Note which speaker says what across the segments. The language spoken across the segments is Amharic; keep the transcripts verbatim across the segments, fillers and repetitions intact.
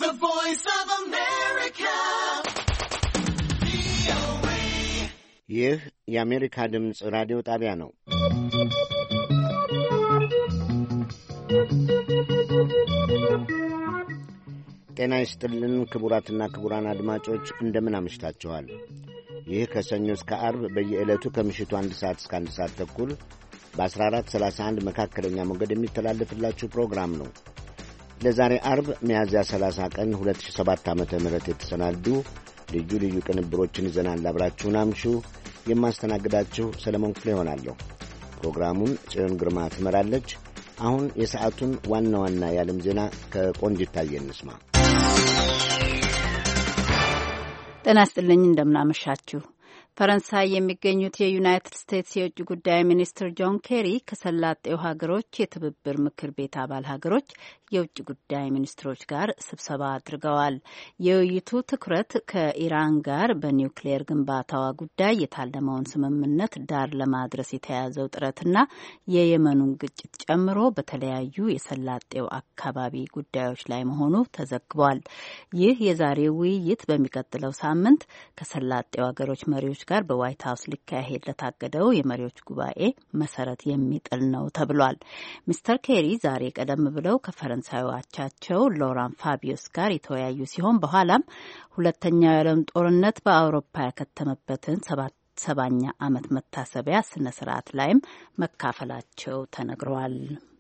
Speaker 1: The Voice of America. ይህ የአሜሪካ ድምፅ ራዲዮ ጣቢያ ነው። ጤና ይስጥልን ክቡራትና ክቡራን አድማጮች እንደምን አምሽታችኋል? ይህ ከሰኞ እስከ ዓርብ በየዕለቱ ከምሽቱ አንድ ሰዓት እስከ አንድ ሰዓት ተኩል በ14 ሰላሳ አንድ መካከለኛ ሞገድ የሚተላለፍላችሁ ፕሮግራም ነው። ለዛሬ ዓርብ ሚያዝያ ሰላሳ ቀን ሁለት ሺህ ሰባት ዓመተ ምህረት የተሰናዱ ልዩ ልዩ ቅንብሮችን ይዘናል። አብራችሁን አምሹ። የማስተናግዳችሁ ሰለሞን ክፍሌ ሆናለሁ። ፕሮግራሙን ጽዮን ግርማ ትመራለች። አሁን የሰዓቱን ዋና ዋና የዓለም ዜና ከቆንጂት ታየ እንስማ።
Speaker 2: ጤና ይስጥልኝ፣ እንደምናመሻችሁ። ፈረንሳይ የሚገኙት የዩናይትድ ስቴትስ የውጭ ጉዳይ ሚኒስትር ጆን ኬሪ ከሰላጤው ሀገሮች የትብብር ምክር ቤት አባል ሀገሮች የውጭ ጉዳይ ሚኒስትሮች ጋር ስብሰባ አድርገዋል። የውይይቱ ትኩረት ከኢራን ጋር በኒውክሌር ግንባታዋ ጉዳይ የታለመውን ስምምነት ዳር ለማድረስ የተያዘው ጥረትና የየመኑን ግጭት ጨምሮ በተለያዩ የሰላጤው አካባቢ ጉዳዮች ላይ መሆኑ ተዘግቧል። ይህ የዛሬው ውይይት በሚቀጥለው ሳምንት ከሰላጤው ሀገሮች መሪዎች ጋር በዋይት ሀውስ ሊካሄድ ለታቀደው የመሪዎች ጉባኤ መሰረት የሚጥል ነው ተብሏል። ሚስተር ኬሪ ዛሬ ቀደም ብለው ከፈረንሳዩ አቻቸው ሎራን ፋቢዮስ ጋር የተወያዩ ሲሆን በኋላም ሁለተኛው የዓለም ጦርነት በአውሮፓ ያከተመበትን ሰባት ሰባኛ ዓመት መታሰቢያ ስነ ስርዓት ላይም መካፈላቸው ተነግሯል።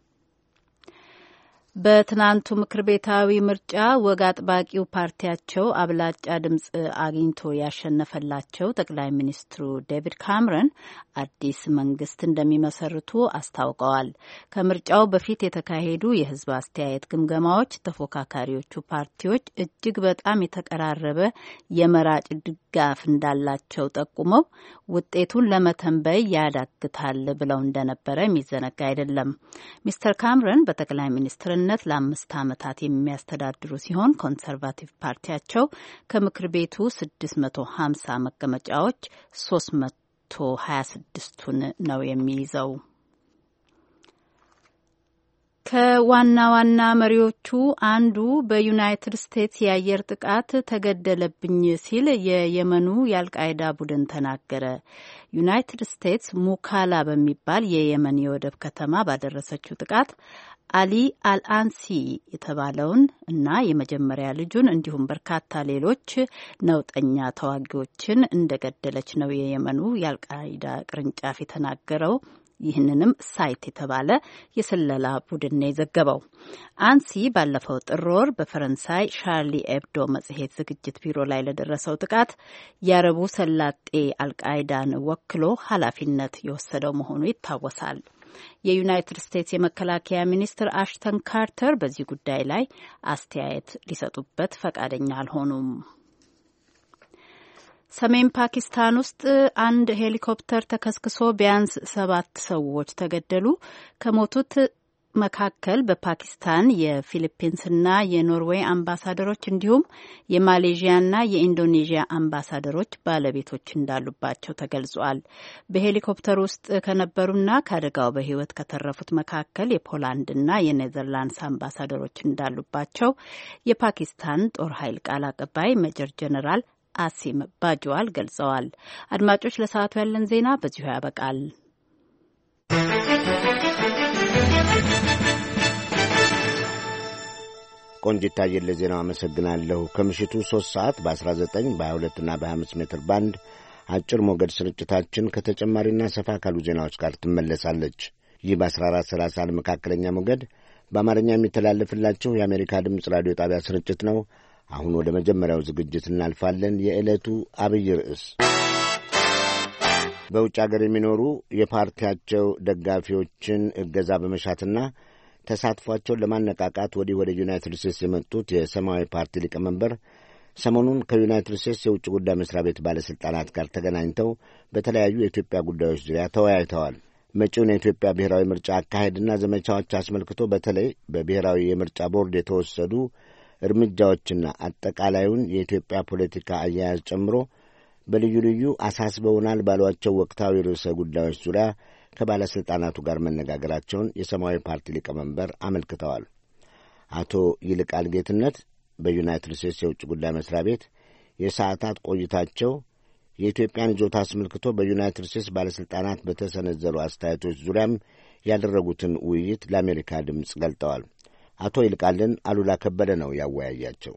Speaker 2: በትናንቱ ምክር ቤታዊ ምርጫ ወግ አጥባቂው ፓርቲያቸው አብላጫ ድምፅ አግኝቶ ያሸነፈላቸው ጠቅላይ ሚኒስትሩ ዴቪድ ካምረን አዲስ መንግስት እንደሚመሰርቱ አስታውቀዋል። ከምርጫው በፊት የተካሄዱ የህዝብ አስተያየት ግምገማዎች ተፎካካሪዎቹ ፓርቲዎች እጅግ በጣም የተቀራረበ የመራጭ ድጋፍ እንዳላቸው ጠቁመው ውጤቱን ለመተንበይ ያዳግታል ብለው እንደነበረ የሚዘነጋ አይደለም። ሚስተር ካምረን በጠቅላይ ሚኒስትር ነት ለአምስት ዓመታት የሚያስተዳድሩ ሲሆን ኮንሰርቫቲቭ ፓርቲያቸው ከምክር ቤቱ ስድስት መቶ ሀምሳ መቀመጫዎች ሶስት መቶ ሀያ ስድስቱን ነው የሚይዘው። ከዋና ዋና መሪዎቹ አንዱ በዩናይትድ ስቴትስ የአየር ጥቃት ተገደለብኝ ሲል የየመኑ የአልቃይዳ ቡድን ተናገረ። ዩናይትድ ስቴትስ ሙካላ በሚባል የየመን የወደብ ከተማ ባደረሰችው ጥቃት አሊ አልአንሲ የተባለውን እና የመጀመሪያ ልጁን እንዲሁም በርካታ ሌሎች ነውጠኛ ተዋጊዎችን እንደገደለች ነው የየመኑ የአልቃይዳ ቅርንጫፍ የተናገረው። ይህንንም ሳይት የተባለ የስለላ ቡድን ነው የዘገበው። አንሲ ባለፈው ጥር ወር በፈረንሳይ ሻርሊ ኤብዶ መጽሔት ዝግጅት ቢሮ ላይ ለደረሰው ጥቃት የአረቡ ሰላጤ አልቃይዳን ወክሎ ኃላፊነት የወሰደው መሆኑ ይታወሳል። የዩናይትድ ስቴትስ የመከላከያ ሚኒስትር አሽተን ካርተር በዚህ ጉዳይ ላይ አስተያየት ሊሰጡበት ፈቃደኛ አልሆኑም። ሰሜን ፓኪስታን ውስጥ አንድ ሄሊኮፕተር ተከስክሶ ቢያንስ ሰባት ሰዎች ተገደሉ። ከሞቱት መካከል በፓኪስታን የፊሊፒንስና የኖርዌይ አምባሳደሮች እንዲሁም የማሌዥያና የኢንዶኔዥያ አምባሳደሮች ባለቤቶች እንዳሉባቸው ተገልጿል። በሄሊኮፕተር ውስጥ ከነበሩና ከአደጋው በሕይወት ከተረፉት መካከል የፖላንድና የኔዘርላንድስ አምባሳደሮች እንዳሉባቸው የፓኪስታን ጦር ኃይል ቃል አቀባይ ሜጀር ጀነራል አሲም ባጅዋል ገልጸዋል። አድማጮች፣ ለሰዓቱ ያለን ዜና በዚሁ ያበቃል።
Speaker 1: ቆንጂት ታየለ ለዜናው አመሰግናለሁ። ከምሽቱ ሶስት ሰዓት በአስራ ዘጠኝ በሀያ ሁለት እና በሀያ አምስት ሜትር ባንድ አጭር ሞገድ ስርጭታችን ከተጨማሪና ሰፋ ካሉ ዜናዎች ጋር ትመለሳለች። ይህ በአስራ አራት ሰላሳ አንድ መካከለኛ ሞገድ በአማርኛ የሚተላለፍላችሁ የአሜሪካ ድምፅ ራዲዮ ጣቢያ ስርጭት ነው። አሁን ወደ መጀመሪያው ዝግጅት እናልፋለን። የዕለቱ አብይ ርዕስ በውጭ አገር የሚኖሩ የፓርቲያቸው ደጋፊዎችን እገዛ በመሻትና ተሳትፏቸውን ለማነቃቃት ወዲህ ወደ ዩናይትድ ስቴትስ የመጡት የሰማያዊ ፓርቲ ሊቀመንበር ሰሞኑን ከዩናይትድ ስቴትስ የውጭ ጉዳይ መስሪያ ቤት ባለሥልጣናት ጋር ተገናኝተው በተለያዩ የኢትዮጵያ ጉዳዮች ዙሪያ ተወያይተዋል። መጪውን የኢትዮጵያ ብሔራዊ ምርጫ አካሄድና ዘመቻዎች አስመልክቶ በተለይ በብሔራዊ የምርጫ ቦርድ የተወሰዱ እርምጃዎችና አጠቃላዩን የኢትዮጵያ ፖለቲካ አያያዝ ጨምሮ በልዩ ልዩ አሳስበውናል ባሏቸው ወቅታዊ ርዕሰ ጉዳዮች ዙሪያ ከባለሥልጣናቱ ጋር መነጋገራቸውን የሰማያዊ ፓርቲ ሊቀመንበር አመልክተዋል። አቶ ይልቃል ጌትነት በዩናይትድ ስቴትስ የውጭ ጉዳይ መስሪያ ቤት የሰዓታት ቆይታቸው የኢትዮጵያን ይዞታ አስመልክቶ በዩናይትድ ስቴትስ ባለሥልጣናት በተሰነዘሩ አስተያየቶች ዙሪያም ያደረጉትን ውይይት ለአሜሪካ ድምፅ ገልጠዋል። አቶ ይልቃልን አሉላ ከበደ ነው ያወያያቸው።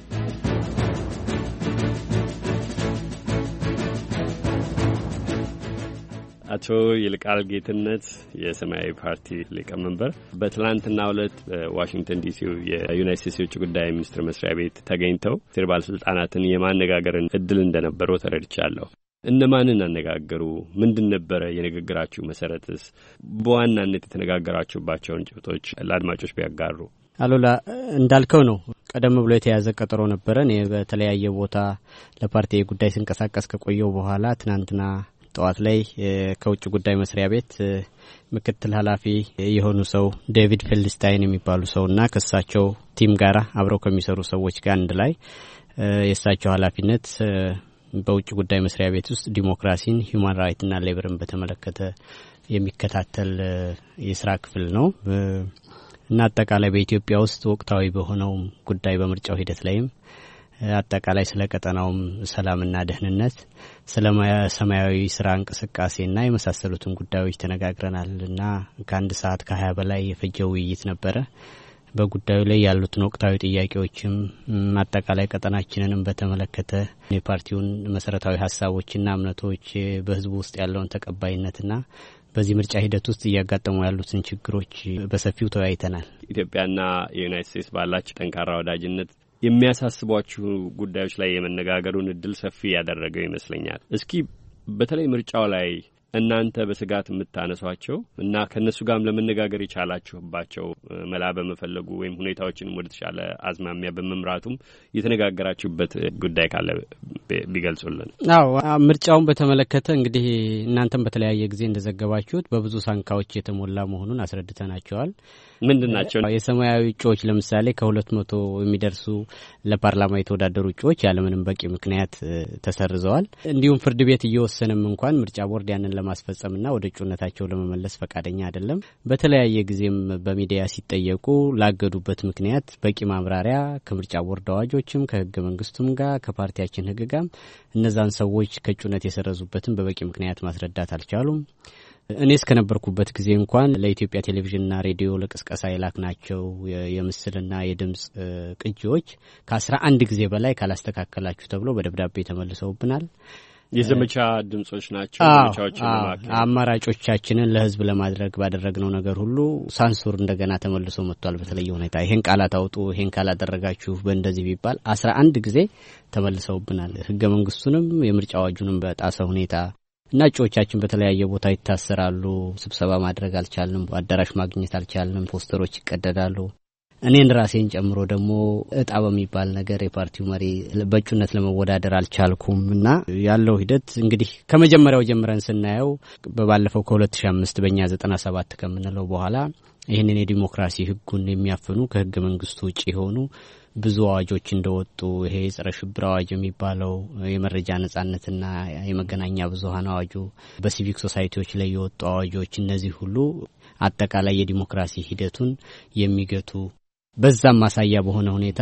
Speaker 3: አቶ ይልቃል ጌትነት የሰማያዊ ፓርቲ ሊቀመንበር በትላንትናው ዕለት በዋሽንግተን ዲሲው የዩናይትድ ስቴትስ የውጭ ጉዳይ ሚኒስትር መስሪያ ቤት ተገኝተው ሴር ባለስልጣናትን የማነጋገርን እድል እንደነበረው ተረድቻለሁ። እነማንን አነጋገሩ? ምንድን ነበረ የንግግራችሁ መሰረትስ? በዋናነት የተነጋገራችሁባቸውን ጭብጦች ለአድማጮች ቢያጋሩ።
Speaker 4: አሉላ እንዳልከው ነው። ቀደም ብሎ የተያዘ ቀጠሮ ነበረ። እኔ በተለያየ ቦታ ለፓርቲ ጉዳይ ስንቀሳቀስ ከቆየው በኋላ ትናንትና ጠዋት ላይ ከውጭ ጉዳይ መስሪያ ቤት ምክትል ኃላፊ የሆኑ ሰው ዴቪድ ፌልድስታይን የሚባሉ ሰውና ከሳቸው ቲም ጋር አብረው ከሚሰሩ ሰዎች ጋር አንድ ላይ የሳቸው ኃላፊነት በውጭ ጉዳይ መስሪያ ቤት ውስጥ ዲሞክራሲን፣ ሂውማን ራይትና ሌበርን በተመለከተ የሚከታተል የስራ ክፍል ነው እና አጠቃላይ በኢትዮጵያ ውስጥ ወቅታዊ በሆነው ጉዳይ በምርጫው ሂደት ላይም አጠቃላይ ስለ ቀጠናውም ሰላምና ደህንነት፣ ስለ ሰማያዊ ስራ እንቅስቃሴና የመሳሰሉትን ጉዳዮች ተነጋግረናልና ከአንድ ሰዓት ከሀያ በላይ የፈጀው ውይይት ነበረ። በጉዳዩ ላይ ያሉትን ወቅታዊ ጥያቄዎችም አጠቃላይ ቀጠናችንንም በተመለከተ የፓርቲውን መሰረታዊ ሀሳቦችና እምነቶች በህዝቡ ውስጥ ያለውን ተቀባይነትና በዚህ ምርጫ ሂደት ውስጥ እያጋጠሙ ያሉትን ችግሮች በሰፊው ተወያይተናል።
Speaker 3: ኢትዮጵያና የዩናይትድ ስቴትስ ባላችሁ ጠንካራ ወዳጅነት የሚያሳስቧችሁ ጉዳዮች ላይ የመነጋገሩን እድል ሰፊ ያደረገው ይመስለኛል። እስኪ በተለይ ምርጫው ላይ እናንተ በስጋት የምታነሷቸው እና ከነሱ ጋርም ለመነጋገር የቻላችሁባቸው መላ በመፈለጉ ወይም ሁኔታዎችን ወደ ተሻለ አዝማሚያ በመምራቱም የተነጋገራችሁበት ጉዳይ ካለ ቢገልጹልን።
Speaker 4: አዎ፣ ምርጫውን በተመለከተ እንግዲህ እናንተም በተለያየ ጊዜ እንደዘገባችሁት በብዙ ሳንካዎች የተሞላ መሆኑን አስረድተናቸዋል። ምንድን ናቸው? የሰማያዊ እጩዎች ለምሳሌ ከሁለት መቶ የሚደርሱ ለፓርላማ የተወዳደሩ እጩዎች ያለምንም በቂ ምክንያት ተሰርዘዋል። እንዲሁም ፍርድ ቤት እየወሰነም እንኳን ምርጫ ቦርድ ያንን ለማስፈጸምና ወደ እጩነታቸው ለመመለስ ፈቃደኛ አይደለም። በተለያየ ጊዜም በሚዲያ ሲጠየቁ ላገዱበት ምክንያት በቂ ማብራሪያ ከምርጫ ቦርድ አዋጆችም ከህገ መንግስቱም ጋር ከፓርቲያችን ህግ ጋር እነዛን ሰዎች ከእጩነት የሰረዙበትን በበቂ ምክንያት ማስረዳት አልቻሉም። እኔ እስከነበርኩበት ጊዜ እንኳን ለኢትዮጵያ ቴሌቪዥንና ሬዲዮ ለቅስቀሳ የላክናቸው የምስልና የድምጽ ቅጂዎች ከአስራ አንድ ጊዜ በላይ ካላስተካከላችሁ ተብሎ በደብዳቤ ተመልሰውብናል።
Speaker 3: የዘመቻ ድምጾች ናቸው። ዘመቻዎችን ለማካሄድ
Speaker 4: አማራጮቻችንን ለህዝብ ለማድረግ ባደረግነው ነገር ሁሉ ሳንሱር እንደገና ተመልሶ መጥቷል። በተለየ ሁኔታ ይሄን ቃላት አውጡ፣ ይሄን ካላደረጋችሁ በእንደዚህ ቢባል አስራ አንድ ጊዜ ተመልሰውብናል። ህገ መንግስቱንም የምርጫ አዋጁንም በጣሰ ሁኔታ እና እጩዎቻችን በተለያየ ቦታ ይታሰራሉ። ስብሰባ ማድረግ አልቻልንም፣ አዳራሽ ማግኘት አልቻልንም፣ ፖስተሮች ይቀደዳሉ። እኔን ራሴን ጨምሮ ደግሞ እጣ በሚባል ነገር የፓርቲው መሪ በእጩነት ለመወዳደር አልቻልኩም እና ያለው ሂደት እንግዲህ ከመጀመሪያው ጀምረን ስናየው በባለፈው ከሁለት ሺህ አምስት በእኛ ዘጠና ሰባት ከምንለው በኋላ ይህንን የዲሞክራሲ ህጉን የሚያፍኑ ከህገ መንግስቱ ውጭ የሆኑ ብዙ አዋጆች እንደወጡ ይሄ የጸረ ሽብር አዋጅ የሚባለው የመረጃ ነጻነትና የመገናኛ ብዙሃን አዋጁ፣ በሲቪክ ሶሳይቲዎች ላይ የወጡ አዋጆች፣ እነዚህ ሁሉ አጠቃላይ የዲሞክራሲ ሂደቱን የሚገቱ በዛም ማሳያ በሆነ ሁኔታ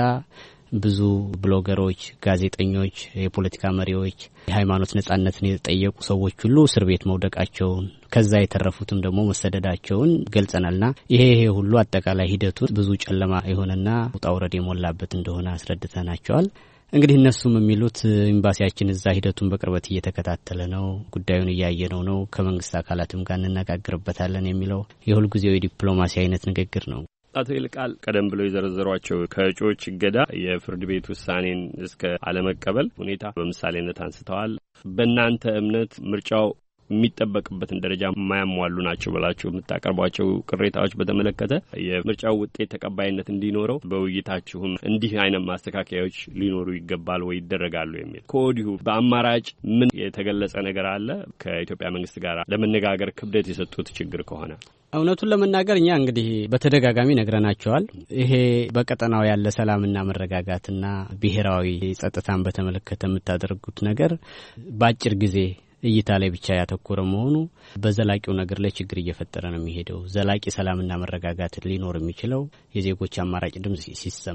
Speaker 4: ብዙ ብሎገሮች፣ ጋዜጠኞች፣ የፖለቲካ መሪዎች፣ የሃይማኖት ነጻነትን የጠየቁ ሰዎች ሁሉ እስር ቤት መውደቃቸውን ከዛ የተረፉትም ደግሞ መሰደዳቸውን ገልጸናልና ይሄ ይሄ ሁሉ አጠቃላይ ሂደቱ ብዙ ጨለማ የሆነና ውጣ ውረድ የሞላበት እንደሆነ አስረድተናቸዋል። እንግዲህ እነሱም የሚሉት ኤምባሲያችን እዛ ሂደቱን በቅርበት እየተከታተለ ነው፣ ጉዳዩን እያየነው ነው፣ ከመንግስት አካላትም ጋር እንነጋገርበታለን የሚለው የሁል ጊዜው የዲፕሎማሲ አይነት ንግግር ነው።
Speaker 3: አቶ ይልቃል ቀደም ብሎ የዘረዘሯቸው ከእጩዎች እገዳ የፍርድ ቤት ውሳኔን እስከ አለመቀበል ሁኔታ በምሳሌነት አንስተዋል። በእናንተ እምነት ምርጫው የሚጠበቅበትን ደረጃ የማያሟሉ ናቸው ብላችሁ የምታቀርቧቸው ቅሬታዎች በተመለከተ የምርጫው ውጤት ተቀባይነት እንዲኖረው በውይይታችሁም እንዲህ አይነት ማስተካከያዎች ሊኖሩ ይገባል ወይ ይደረጋሉ የሚል ከወዲሁ በአማራጭ ምን የተገለጸ ነገር አለ? ከኢትዮጵያ መንግስት ጋር ለመነጋገር ክብደት የሰጡት ችግር ከሆነ
Speaker 4: እውነቱን ለመናገር እኛ እንግዲህ በተደጋጋሚ ነግረናቸዋል። ይሄ በቀጠናው ያለ ሰላምና መረጋጋትና ብሔራዊ ጸጥታን በተመለከተ የምታደርጉት ነገር በአጭር ጊዜ እይታ ላይ ብቻ ያተኮረ መሆኑ በዘላቂው ነገር ላይ ችግር እየፈጠረ ነው የሚሄደው። ዘላቂ ሰላምና መረጋጋት ሊኖር የሚችለው የዜጎች አማራጭ ድምጽ ሲሰማ፣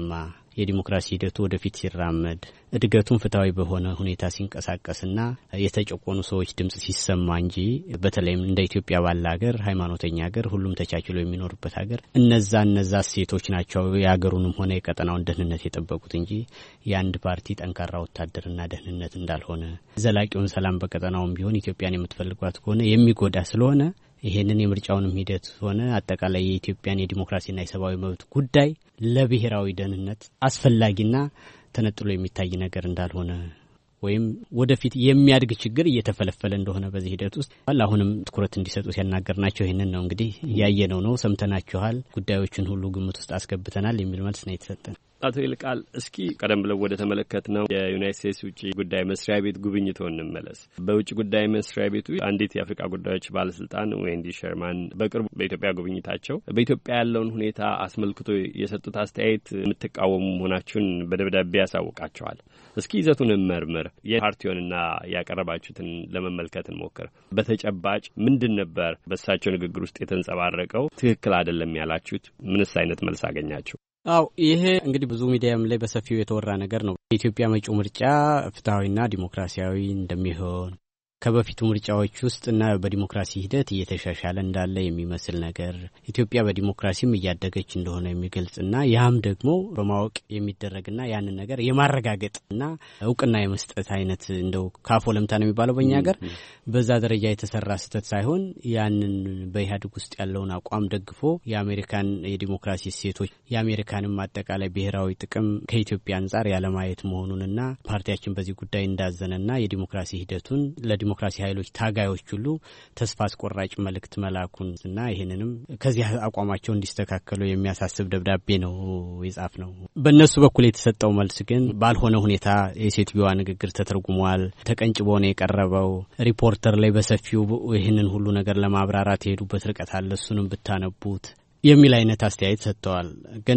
Speaker 4: የዲሞክራሲ ሂደቱ ወደፊት ሲራመድ እድገቱን ፍትሃዊ በሆነ ሁኔታ ሲንቀሳቀስና የተጨቆኑ ሰዎች ድምጽ ሲሰማ እንጂ በተለይም እንደ ኢትዮጵያ ባለ ሀገር ሃይማኖተኛ ሀገር ሁሉም ተቻችሎ የሚኖርበት ሀገር እነዛ እነዛ ሴቶች ናቸው የሀገሩንም ሆነ የቀጠናውን ደህንነት የጠበቁት እንጂ የአንድ ፓርቲ ጠንካራ ወታደርና ደህንነት እንዳልሆነ ዘላቂውን ሰላም በቀጠናውም ቢሆን ኢትዮጵያን የምትፈልጓት ከሆነ የሚጎዳ ስለሆነ ይሄንን የምርጫውንም ሂደት ሆነ አጠቃላይ የኢትዮጵያን የዲሞክራሲና የሰብአዊ መብት ጉዳይ ለብሔራዊ ደህንነት አስፈላጊና ተነጥሎ የሚታይ ነገር እንዳልሆነ ወይም ወደፊት የሚያድግ ችግር እየተፈለፈለ እንደሆነ በዚህ ሂደት ውስጥ አሁንም ትኩረት እንዲሰጡ ሲያናገርናቸው ይሄንን ነው እንግዲህ ያየነው ነው ሰምተናችኋል ጉዳዮችን ሁሉ ግምት ውስጥ አስገብተናል የሚል መልስ ነው የተሰጠን።
Speaker 3: አቶ ይልቃል እስኪ ቀደም ብለው ወደ ተመለከትነው የዩናይትድ ስቴትስ ውጭ ጉዳይ መስሪያ ቤት ጉብኝቶ እንመለስ። በውጭ ጉዳይ መስሪያ ቤቱ አንዲት የአፍሪካ ጉዳዮች ባለስልጣን ዌንዲ ሸርማን በቅርቡ በኢትዮጵያ ጉብኝታቸው በኢትዮጵያ ያለውን ሁኔታ አስመልክቶ የሰጡት አስተያየት የምትቃወሙ መሆናችሁን በደብዳቤ ያሳውቃቸዋል። እስኪ ይዘቱን እንመርምር። የፓርቲውንና ያቀረባችሁትን ለመመልከት እንሞክር። በተጨባጭ ምንድን ነበር በእሳቸው ንግግር ውስጥ የተንጸባረቀው ትክክል አይደለም ያላችሁት? ምንስ አይነት መልስ አገኛችሁ?
Speaker 4: አው ይሄ እንግዲህ ብዙ ሚዲያም ላይ በሰፊው የተወራ ነገር ነው። የኢትዮጵያ መጪው ምርጫ ፍትሃዊና ዲሞክራሲያዊ እንደሚሆን ከበፊቱ ምርጫዎች ውስጥና በዲሞክራሲ ሂደት እየተሻሻለ እንዳለ የሚመስል ነገር ኢትዮጵያ በዲሞክራሲም እያደገች እንደሆነ የሚገልጽና ያም ደግሞ በማወቅ የሚደረግና ያንን ነገር የማረጋገጥና እውቅና የመስጠት አይነት እንደው ካፎ ለምታ ነው የሚባለው በእኛ ሀገር በዛ ደረጃ የተሰራ ስህተት ሳይሆን ያንን በኢህአዴግ ውስጥ ያለውን አቋም ደግፎ የአሜሪካን የዲሞክራሲ እሴቶች የአሜሪካንም አጠቃላይ ብሔራዊ ጥቅም ከኢትዮጵያ አንጻር ያለማየት መሆኑንና ፓርቲያችን በዚህ ጉዳይ እንዳዘነና የዲሞክራሲ ሂደቱን ለዲሞክራሲ ኃይሎች ታጋዮች ሁሉ ተስፋ አስቆራጭ መልእክት መላኩንና ይሄንንም ከዚህ አቋማቸው እንዲስተካከሉ የሚያሳስብ ደብዳቤ ነው የጻፍ ነው። በእነሱ በኩል የተሰጠው መልስ ግን ባልሆነ ሁኔታ የሴትዮዋ ንግግር ተተርጉሟል፣ ተቀንጭቦ ነው የቀረበው። ሪፖርተር ላይ በሰፊው ይሄንን ሁሉ ነገር ለማብራራት የሄዱበት ርቀት አለ፣ እሱንም ብታነቡት የሚል አይነት አስተያየት ሰጥተዋል። ግን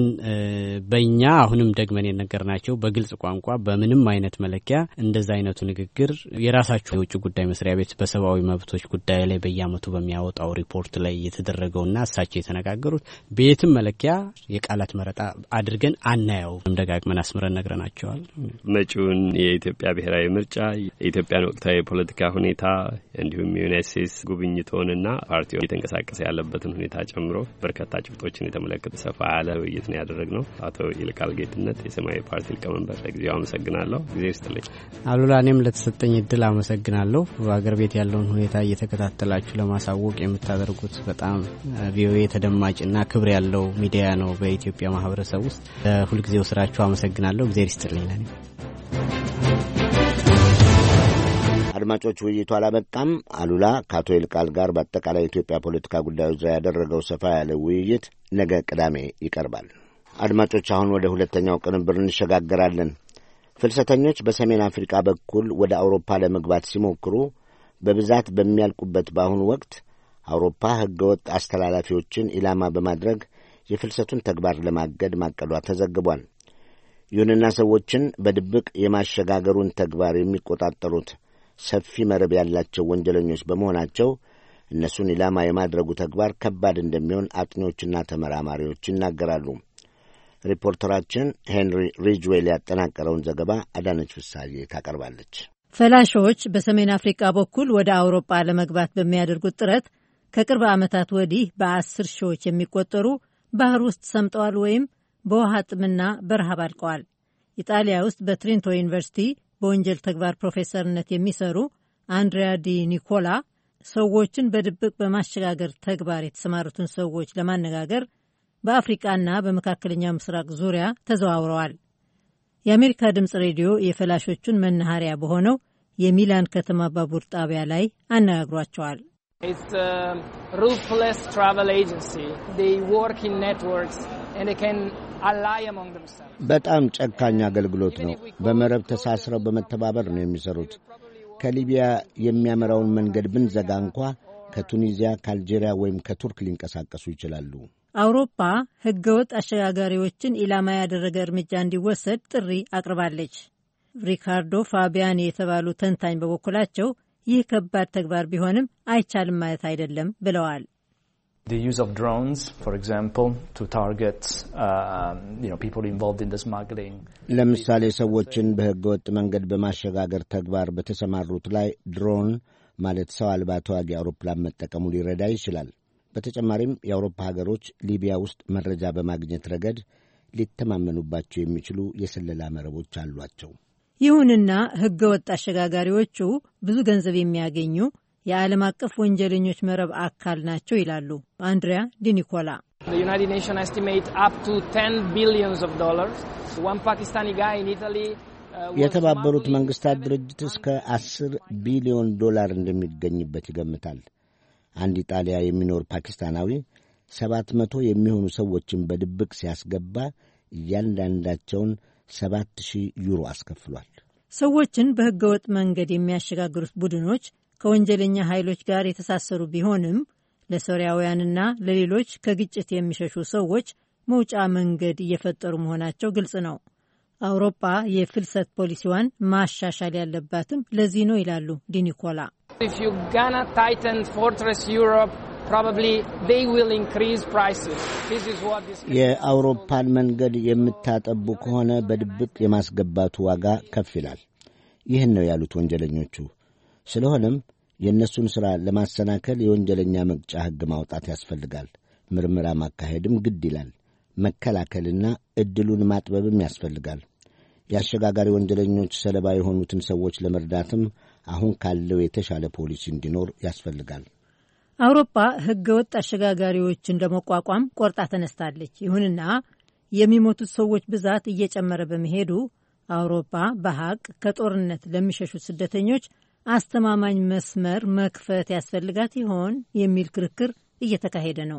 Speaker 4: በእኛ አሁንም ደግመን የነገርናቸው በግልጽ ቋንቋ በምንም አይነት መለኪያ እንደዛ አይነቱ ንግግር የራሳቸው የውጭ ጉዳይ መስሪያ ቤት በሰብአዊ መብቶች ጉዳይ ላይ በየአመቱ በሚያወጣው ሪፖርት ላይ የተደረገውና እሳቸው የተነጋገሩት በየትም መለኪያ የቃላት መረጣ አድርገን አናየው ደጋግመን አስምረን ነግረናቸዋል። መጪውን የኢትዮጵያ ብሔራዊ ምርጫ፣ የኢትዮጵያን ወቅታዊ የፖለቲካ ሁኔታ እንዲሁም የዩናይትድ ስቴትስ ጉብኝቶንና ፓርቲው እየተንቀሳቀሰ ያለበትን ሁኔታ ጨምሮ በርካታ ጭብጦችን የተመለከተ ሰፋ ያለ ውይይት ነው ያደረግነው። አቶ ይልቃል ጌትነት የሰማያዊ ፓርቲ ሊቀመንበር፣ ለጊዜው አመሰግናለሁ። ጊዜ ይስጥልኝ። አሉላ፣ እኔም ለተሰጠኝ እድል አመሰግናለሁ። በአገር ቤት ያለውን ሁኔታ እየተከታተላችሁ ለማሳወቅ የምታደርጉት በጣም ቪኦኤ ተደማጭና ክብር ያለው ሚዲያ ነው በኢትዮጵያ ማህበረሰብ ውስጥ። ሁልጊዜው ስራችሁ አመሰግናለሁ። ጊዜ ይስጥልኝ። ለኔ
Speaker 1: አድማጮች፣ ውይይቱ አላበቃም። አሉላ ከአቶ ይልቃል ጋር በአጠቃላይ የኢትዮጵያ ፖለቲካ ጉዳዮች ዙሪያ ያደረገው ሰፋ ያለ ውይይት ነገ ቅዳሜ ይቀርባል። አድማጮች፣ አሁን ወደ ሁለተኛው ቅንብር እንሸጋገራለን። ፍልሰተኞች በሰሜን አፍሪካ በኩል ወደ አውሮፓ ለመግባት ሲሞክሩ በብዛት በሚያልቁበት በአሁኑ ወቅት አውሮፓ ሕገወጥ አስተላላፊዎችን ኢላማ በማድረግ የፍልሰቱን ተግባር ለማገድ ማቀዷ ተዘግቧል። ይሁንና ሰዎችን በድብቅ የማሸጋገሩን ተግባር የሚቆጣጠሩት ሰፊ መረብ ያላቸው ወንጀለኞች በመሆናቸው እነሱን ኢላማ የማድረጉ ተግባር ከባድ እንደሚሆን አጥኚዎችና ተመራማሪዎች ይናገራሉ። ሪፖርተራችን ሄንሪ ሪጅዌል ያጠናቀረውን ዘገባ አዳነች ፍሳዬ ታቀርባለች።
Speaker 5: ፈላሾች በሰሜን አፍሪካ በኩል ወደ አውሮፓ ለመግባት በሚያደርጉት ጥረት ከቅርብ ዓመታት ወዲህ በአስር ሺዎች የሚቆጠሩ ባህር ውስጥ ሰምጠዋል ወይም በውሃ ጥምና በረሃብ አልቀዋል። ኢጣሊያ ውስጥ በትሪንቶ ዩኒቨርሲቲ በወንጀል ተግባር ፕሮፌሰርነት የሚሰሩ አንድሪያ ዲ ኒኮላ ሰዎችን በድብቅ በማሸጋገር ተግባር የተሰማሩትን ሰዎች ለማነጋገር በአፍሪቃና በመካከለኛ ምስራቅ ዙሪያ ተዘዋውረዋል። የአሜሪካ ድምፅ ሬዲዮ የፈላሾቹን መናኸሪያ በሆነው የሚላን ከተማ ባቡር ጣቢያ ላይ አነጋግሯቸዋል።
Speaker 1: በጣም ጨካኝ አገልግሎት ነው። በመረብ ተሳስረው በመተባበር ነው የሚሰሩት። ከሊቢያ የሚያመራውን መንገድ ብንዘጋ እንኳ ከቱኒዚያ፣ ከአልጄሪያ ወይም ከቱርክ ሊንቀሳቀሱ ይችላሉ።
Speaker 5: አውሮፓ ሕገወጥ አሸጋጋሪዎችን ኢላማ ያደረገ እርምጃ እንዲወሰድ ጥሪ አቅርባለች። ሪካርዶ ፋቢያኒ የተባሉ ተንታኝ በበኩላቸው ይህ ከባድ ተግባር ቢሆንም አይቻልም ማለት አይደለም ብለዋል።
Speaker 6: The use of drones, for example, to target uh, you know, people involved in the smuggling.
Speaker 1: ለምሳሌ ሰዎችን በህገወጥ መንገድ በማሸጋገር ተግባር በተሰማሩት ላይ ድሮን ማለት ሰው አልባ ተዋጊ አውሮፕላን መጠቀሙ ሊረዳ ይችላል። በተጨማሪም የአውሮፓ ሀገሮች ሊቢያ ውስጥ መረጃ በማግኘት ረገድ ሊተማመኑባቸው የሚችሉ የስለላ መረቦች አሏቸው።
Speaker 5: ይሁንና ህገወጥ አሸጋጋሪዎቹ ብዙ ገንዘብ የሚያገኙ የዓለም አቀፍ ወንጀለኞች መረብ አካል ናቸው ይላሉ አንድሪያ ዲኒኮላ።
Speaker 7: The United Nations estimate up to ten billions of dollars. One Pakistani guy in Italy
Speaker 1: የተባበሩት መንግስታት ድርጅት እስከ አስር ቢሊዮን ዶላር እንደሚገኝበት ይገምታል። አንድ ኢጣሊያ የሚኖር ፓኪስታናዊ ሰባት መቶ የሚሆኑ ሰዎችን በድብቅ ሲያስገባ እያንዳንዳቸውን ሰባት ሺህ ዩሮ አስከፍሏል።
Speaker 5: ሰዎችን በህገወጥ መንገድ የሚያሸጋግሩት ቡድኖች ከወንጀለኛ ኃይሎች ጋር የተሳሰሩ ቢሆንም ለሶሪያውያንና ለሌሎች ከግጭት የሚሸሹ ሰዎች መውጫ መንገድ እየፈጠሩ መሆናቸው ግልጽ ነው። አውሮፓ የፍልሰት ፖሊሲዋን ማሻሻል ያለባትም ለዚህ ነው ይላሉ ዲኒኮላ።
Speaker 7: If you gonna tighten Fortress Europe, probably they will increase prices. This is what this
Speaker 1: የአውሮፓን መንገድ የምታጠቡ ከሆነ በድብቅ የማስገባቱ ዋጋ ከፍ ይላል። ይህን ነው ያሉት ወንጀለኞቹ። ስለሆነም የእነሱን ሥራ ለማሰናከል የወንጀለኛ መቅጫ ሕግ ማውጣት ያስፈልጋል። ምርመራ ማካሄድም ግድ ይላል። መከላከልና ዕድሉን ማጥበብም ያስፈልጋል። የአሸጋጋሪ ወንጀለኞች ሰለባ የሆኑትን ሰዎች ለመርዳትም አሁን ካለው የተሻለ ፖሊሲ እንዲኖር ያስፈልጋል።
Speaker 5: አውሮፓ ሕገወጥ አሸጋጋሪዎችን ለመቋቋም ቆርጣ ተነስታለች። ይሁንና የሚሞቱት ሰዎች ብዛት እየጨመረ በመሄዱ አውሮፓ በሐቅ ከጦርነት ለሚሸሹት ስደተኞች አስተማማኝ መስመር መክፈት ያስፈልጋት ይሆን የሚል ክርክር እየተካሄደ ነው።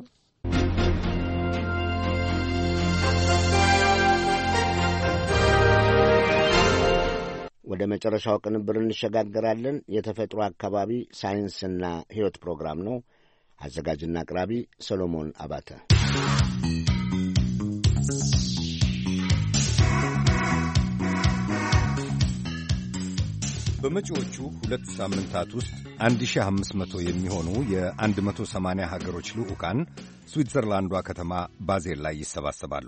Speaker 1: ወደ መጨረሻው ቅንብር እንሸጋገራለን። የተፈጥሮ አካባቢ ሳይንስና ሕይወት ፕሮግራም ነው። አዘጋጅና አቅራቢ ሰሎሞን አባተ።
Speaker 8: በመጪዎቹ ሁለት ሳምንታት ውስጥ አንድ ሺህ አምስት መቶ የሚሆኑ የአንድ መቶ ሰማንያ ሀገሮች ልዑካን ስዊትዘርላንዷ ከተማ ባዜል ላይ ይሰባሰባሉ።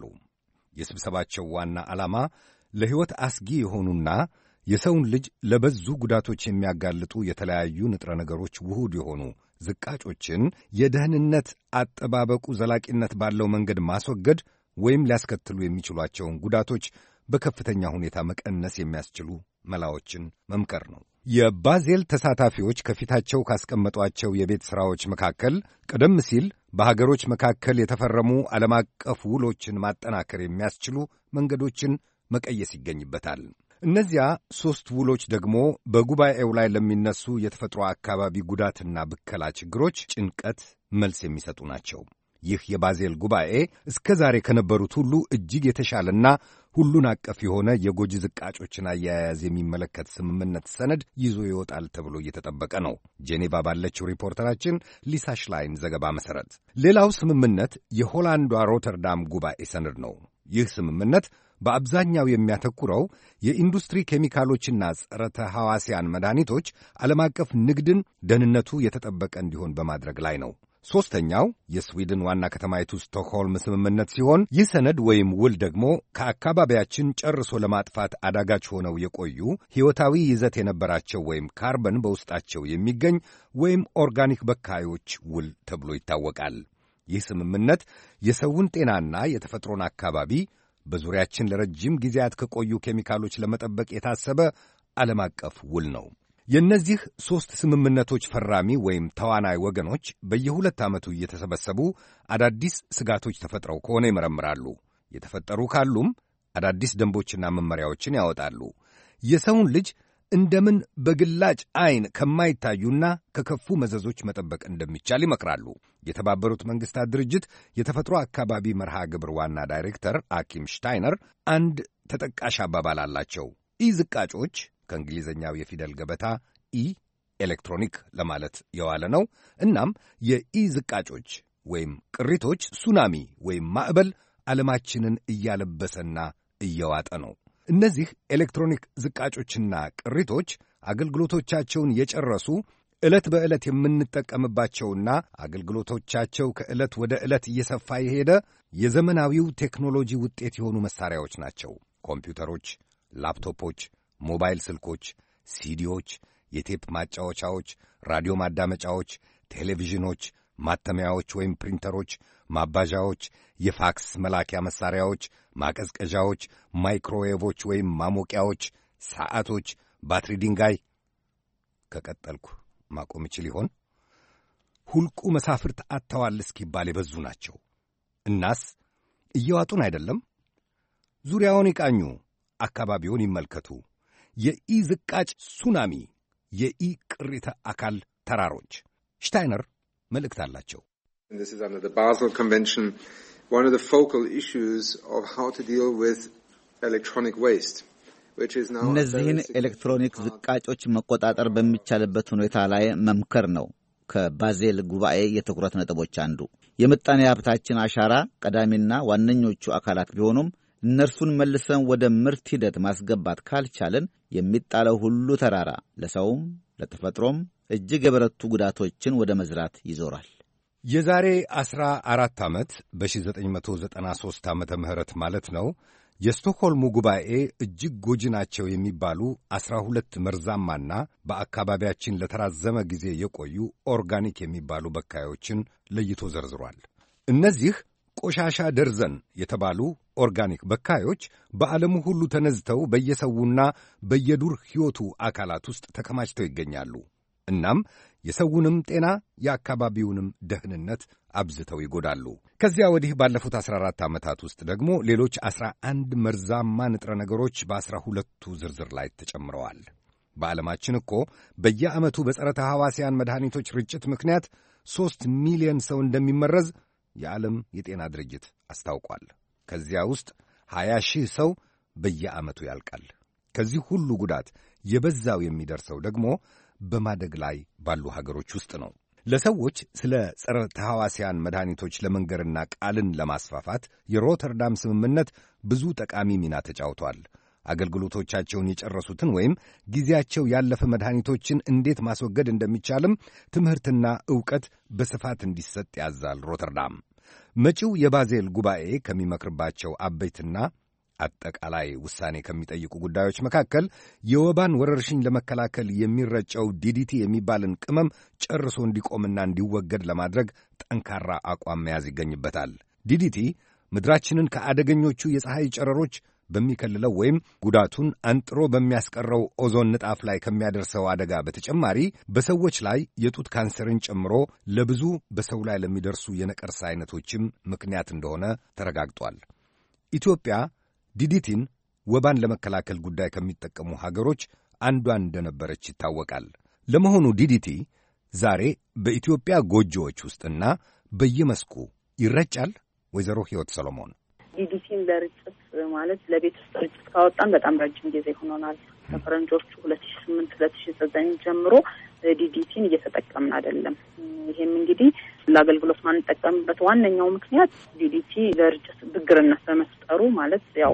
Speaker 8: የስብሰባቸው ዋና ዓላማ ለሕይወት አስጊ የሆኑና የሰውን ልጅ ለበዙ ጉዳቶች የሚያጋልጡ የተለያዩ ንጥረ ነገሮች ውሁድ የሆኑ ዝቃጮችን የደህንነት አጠባበቁ ዘላቂነት ባለው መንገድ ማስወገድ ወይም ሊያስከትሉ የሚችሏቸውን ጉዳቶች በከፍተኛ ሁኔታ መቀነስ የሚያስችሉ መላዎችን መምከር ነው። የባዜል ተሳታፊዎች ከፊታቸው ካስቀመጧቸው የቤት ሥራዎች መካከል ቀደም ሲል በሀገሮች መካከል የተፈረሙ ዓለም አቀፍ ውሎችን ማጠናከር የሚያስችሉ መንገዶችን መቀየስ ይገኝበታል። እነዚያ ሦስት ውሎች ደግሞ በጉባኤው ላይ ለሚነሱ የተፈጥሮ አካባቢ ጉዳትና ብከላ ችግሮች ጭንቀት መልስ የሚሰጡ ናቸው። ይህ የባዜል ጉባኤ እስከ ዛሬ ከነበሩት ሁሉ እጅግ የተሻለና ሁሉን አቀፍ የሆነ የጎጂ ዝቃጮችን አያያዝ የሚመለከት ስምምነት ሰነድ ይዞ ይወጣል ተብሎ እየተጠበቀ ነው። ጄኔቫ ባለችው ሪፖርተራችን ሊሳ ሽላይን ዘገባ መሠረት ሌላው ስምምነት የሆላንዷ ሮተርዳም ጉባኤ ሰነድ ነው። ይህ ስምምነት በአብዛኛው የሚያተኩረው የኢንዱስትሪ ኬሚካሎችና ጸረ ተሐዋስያን መድኃኒቶች ዓለም አቀፍ ንግድን ደህንነቱ የተጠበቀ እንዲሆን በማድረግ ላይ ነው። ሦስተኛው የስዊድን ዋና ከተማይቱ ስቶክሆልም ስምምነት ሲሆን ይህ ሰነድ ወይም ውል ደግሞ ከአካባቢያችን ጨርሶ ለማጥፋት አዳጋች ሆነው የቆዩ ሕይወታዊ ይዘት የነበራቸው ወይም ካርበን በውስጣቸው የሚገኝ ወይም ኦርጋኒክ በካዮች ውል ተብሎ ይታወቃል። ይህ ስምምነት የሰውን ጤናና የተፈጥሮን አካባቢ በዙሪያችን ለረጅም ጊዜያት ከቆዩ ኬሚካሎች ለመጠበቅ የታሰበ ዓለም አቀፍ ውል ነው። የእነዚህ ሦስት ስምምነቶች ፈራሚ ወይም ተዋናይ ወገኖች በየሁለት ዓመቱ እየተሰበሰቡ አዳዲስ ስጋቶች ተፈጥረው ከሆነ ይመረምራሉ። የተፈጠሩ ካሉም አዳዲስ ደንቦችና መመሪያዎችን ያወጣሉ። የሰውን ልጅ እንደምን በግላጭ ዐይን ከማይታዩና ከከፉ መዘዞች መጠበቅ እንደሚቻል ይመክራሉ። የተባበሩት መንግሥታት ድርጅት የተፈጥሮ አካባቢ መርሃ ግብር ዋና ዳይሬክተር አኪም ሽታይነር አንድ ተጠቃሽ አባባል አላቸው። ኢ ዝቃጮች ከእንግሊዝኛው የፊደል ገበታ ኢ ኤሌክትሮኒክ ለማለት የዋለ ነው። እናም የኢ ዝቃጮች ወይም ቅሪቶች ሱናሚ ወይም ማዕበል ዓለማችንን እያለበሰና እየዋጠ ነው። እነዚህ ኤሌክትሮኒክ ዝቃጮችና ቅሪቶች አገልግሎቶቻቸውን የጨረሱ ዕለት በዕለት የምንጠቀምባቸውና አገልግሎቶቻቸው ከዕለት ወደ ዕለት እየሰፋ የሄደ የዘመናዊው ቴክኖሎጂ ውጤት የሆኑ መሣሪያዎች ናቸው። ኮምፒውተሮች፣ ላፕቶፖች፣ ሞባይል ስልኮች፣ ሲዲዎች፣ የቴፕ ማጫወቻዎች፣ ራዲዮ ማዳመጫዎች፣ ቴሌቪዥኖች፣ ማተሚያዎች ወይም ፕሪንተሮች፣ ማባዣዎች፣ የፋክስ መላኪያ መሣሪያዎች፣ ማቀዝቀዣዎች፣ ማይክሮዌቮች ወይም ማሞቂያዎች፣ ሰዓቶች፣ ባትሪ ድንጋይ። ከቀጠልኩ ማቆም ይችል ይሆን? ሁልቁ መሳፍርት አጥተዋል እስኪባል የበዙ ናቸው። እናስ እየዋጡን አይደለም? ዙሪያውን ይቃኙ፣ አካባቢውን ይመልከቱ። የኢ ዝቃጭ ሱናሚ፣ የኢ ቅሪተ አካል ተራሮች። ሽታይነር መልእክት አላቸው።
Speaker 9: This is under the Basel Convention, one of the focal issues of how to deal with electronic waste, which is now
Speaker 10: እነዚህን ኤሌክትሮኒክ ዝቃጮች መቆጣጠር በሚቻልበት ሁኔታ ላይ መምከር ነው ከባዜል ጉባኤ የትኩረት ነጥቦች አንዱ። የምጣኔ ሀብታችን አሻራ ቀዳሚና ዋነኞቹ አካላት ቢሆኑም እነርሱን መልሰን ወደ ምርት ሂደት ማስገባት ካልቻልን የሚጣለው ሁሉ ተራራ ለሰውም ለተፈጥሮም እጅግ የበረቱ ጉዳቶችን ወደ መዝራት ይዞራል።
Speaker 8: የዛሬ ዐሥራ አራት ዓመት በሺህ ዘጠኝ መቶ ዘጠና ሦስት ዓመተ ምህረት ማለት ነው የስቶክሆልሙ ጉባኤ እጅግ ጎጂ ናቸው የሚባሉ ዐሥራ ሁለት መርዛማና በአካባቢያችን ለተራዘመ ጊዜ የቆዩ ኦርጋኒክ የሚባሉ በካዮችን ለይቶ ዘርዝሯል። እነዚህ ቆሻሻ ደርዘን የተባሉ ኦርጋኒክ በካዮች በዓለሙ ሁሉ ተነዝተው በየሰውና በየዱር ሕይወቱ አካላት ውስጥ ተከማችተው ይገኛሉ። እናም የሰውንም ጤና የአካባቢውንም ደህንነት አብዝተው ይጎዳሉ። ከዚያ ወዲህ ባለፉት ዐሥራ አራት ዓመታት ውስጥ ደግሞ ሌሎች ዐሥራ አንድ መርዛማ ንጥረ ነገሮች በዐሥራ ሁለቱ ዝርዝር ላይ ተጨምረዋል። በዓለማችን እኮ በየዓመቱ በጸረ ተሐዋስያን መድኃኒቶች ርጭት ምክንያት ሦስት ሚሊዮን ሰው እንደሚመረዝ የዓለም የጤና ድርጅት አስታውቋል። ከዚያ ውስጥ ሀያ ሺህ ሰው በየዓመቱ ያልቃል። ከዚህ ሁሉ ጉዳት የበዛው የሚደርሰው ደግሞ በማደግ ላይ ባሉ ሀገሮች ውስጥ ነው። ለሰዎች ስለ ጸረ ተሐዋስያን መድኃኒቶች ለመንገርና ቃልን ለማስፋፋት የሮተርዳም ስምምነት ብዙ ጠቃሚ ሚና ተጫውቷል። አገልግሎቶቻቸውን የጨረሱትን ወይም ጊዜያቸው ያለፈ መድኃኒቶችን እንዴት ማስወገድ እንደሚቻልም ትምህርትና ዕውቀት በስፋት እንዲሰጥ ያዛል ሮተርዳም። መጪው የባዜል ጉባኤ ከሚመክርባቸው አበይትና አጠቃላይ ውሳኔ ከሚጠይቁ ጉዳዮች መካከል የወባን ወረርሽኝ ለመከላከል የሚረጨው ዲዲቲ የሚባልን ቅመም ጨርሶ እንዲቆምና እንዲወገድ ለማድረግ ጠንካራ አቋም መያዝ ይገኝበታል። ዲዲቲ ምድራችንን ከአደገኞቹ የፀሐይ ጨረሮች በሚከልለው ወይም ጉዳቱን አንጥሮ በሚያስቀረው ኦዞን ንጣፍ ላይ ከሚያደርሰው አደጋ በተጨማሪ በሰዎች ላይ የጡት ካንሰርን ጨምሮ ለብዙ በሰው ላይ ለሚደርሱ የነቀርሳ አይነቶችም ምክንያት እንደሆነ ተረጋግጧል። ኢትዮጵያ ዲዲቲን ወባን ለመከላከል ጉዳይ ከሚጠቀሙ ሀገሮች አንዷ እንደነበረች ይታወቃል። ለመሆኑ ዲዲቲ ዛሬ በኢትዮጵያ ጎጆዎች ውስጥና በየመስኩ ይረጫል? ወይዘሮ ሕይወት ሰሎሞን
Speaker 11: ዲዲቲን ለርጭት ማለት ለቤት ውስጥ ርጭት ካወጣን በጣም ረጅም ጊዜ ሆኖናል። ከፈረንጆቹ ሁለት ሺህ ስምንት ሁለት ሺህ ዘጠኝ ጀምሮ ዲዲቲን እየተጠቀምን አይደለም። ይሄም እንግዲህ ለአገልግሎት ማንጠቀምበት ዋነኛው ምክንያት ዲዲቲ ለርጭት ብግርነት በመፍጠሩ ማለት ያው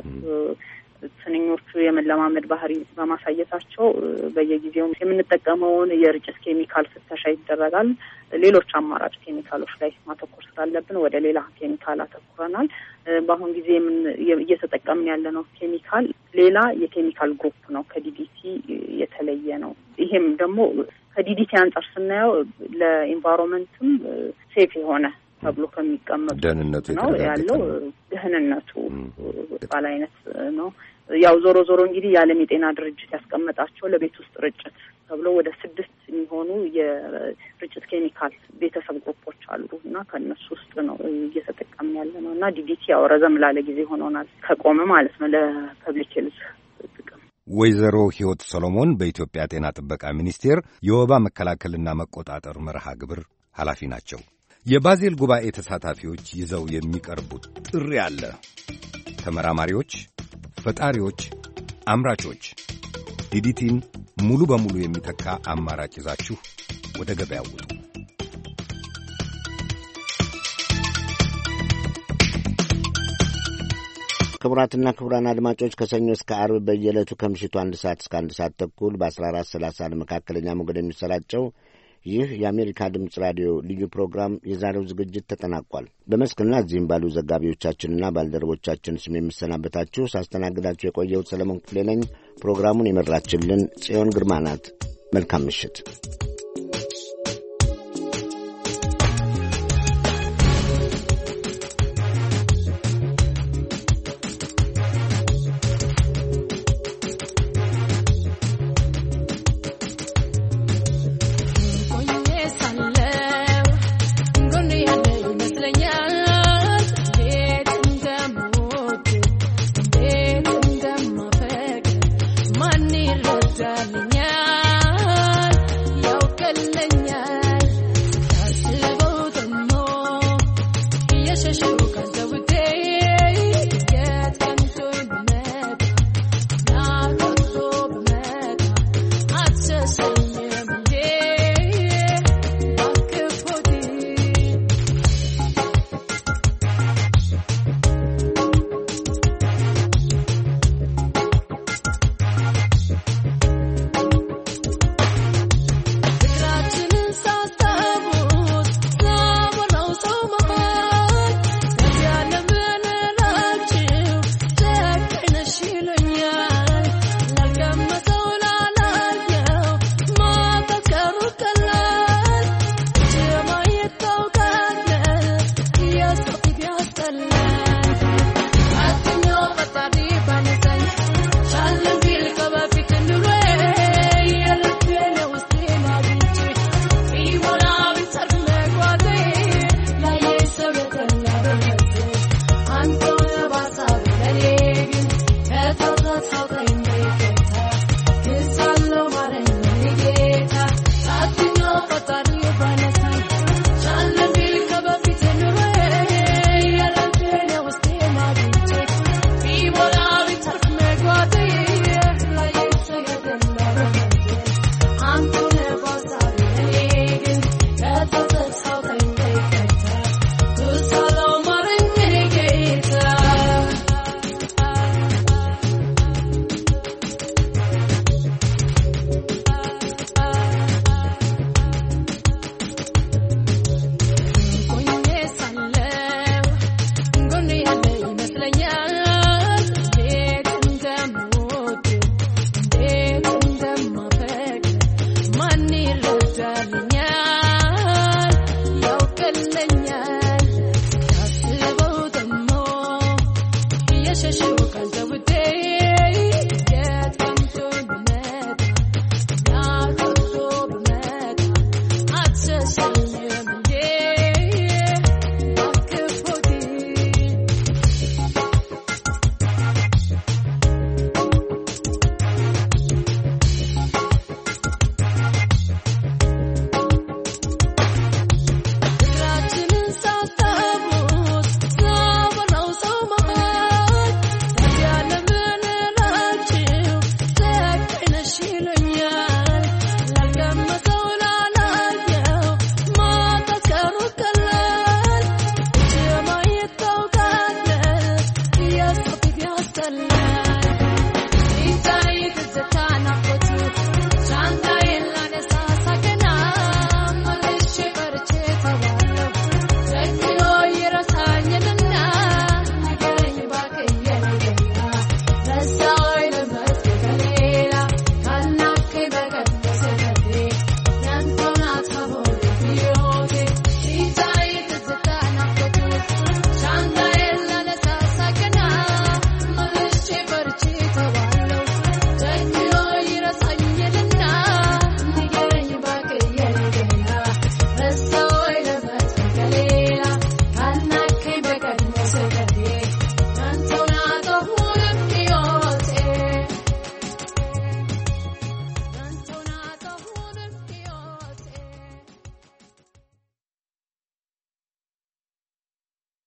Speaker 11: ትንኞቹ የመለማመድ ባህሪ በማሳየታቸው በየጊዜው የምንጠቀመውን የርጭት ኬሚካል ፍተሻ ይደረጋል። ሌሎች አማራጭ ኬሚካሎች ላይ ማተኮር ስላለብን ወደ ሌላ ኬሚካል አተኩረናል። በአሁን ጊዜ እየተጠቀምን ያለነው ኬሚካል ሌላ የኬሚካል ግሩፕ ነው፣ ከዲዲቲ የተለየ ነው። ይሄም ደግሞ ከዲዲቲ አንጻር ስናየው ለኢንቫይሮንመንትም ሴፍ የሆነ ተብሎ ከሚቀመጡ
Speaker 8: ደህንነቱ
Speaker 11: ነው ያለው። ደህንነቱ ባለ አይነት ነው። ያው ዞሮ ዞሮ እንግዲህ የዓለም የጤና ድርጅት ያስቀመጣቸው ለቤት ውስጥ ርጭት ተብሎ ወደ ስድስት የሚሆኑ የርጭት ኬሚካል ቤተሰብ ግሩፖች አሉ እና ከነሱ ውስጥ ነው እየተጠቀምን ያለ ነው እና ዲዲቲ ያው ረዘም ላለ ጊዜ ሆኖናል ከቆመ ማለት ነው ለፐብሊክ ሄልዝ ጥቅም።
Speaker 8: ወይዘሮ ሕይወት ሰሎሞን በኢትዮጵያ ጤና ጥበቃ ሚኒስቴር የወባ መከላከልና መቆጣጠር መርሃ ግብር ኃላፊ ናቸው። የባዜል ጉባኤ ተሳታፊዎች ይዘው የሚቀርቡት ጥሪ አለ። ተመራማሪዎች፣ ፈጣሪዎች፣ አምራቾች ዲዲቲን ሙሉ በሙሉ የሚተካ አማራጭ ይዛችሁ ወደ ገበያው ውጡ።
Speaker 1: ክቡራትና ክቡራን አድማጮች ከሰኞ እስከ ዓርብ በየዕለቱ ከምሽቱ አንድ ሰዓት እስከ አንድ ሰዓት ተኩል በአስራ አራት ሰላሳ መካከለኛ ሞገድ የሚሰራጨው ይህ የአሜሪካ ድምፅ ራዲዮ ልዩ ፕሮግራም የዛሬው ዝግጅት ተጠናቋል። በመስክና እዚህም ባሉ ዘጋቢዎቻችንና ባልደረቦቻችን ስም የምሰናበታችሁ ሳስተናግዳችሁ የቆየሁት ሰለሞን ክፍሌ ነኝ። ፕሮግራሙን የመራችልን ጽዮን ግርማ ናት። መልካም ምሽት።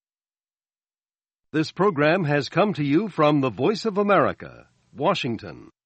Speaker 12: This program has come to you from the Voice of America, Washington.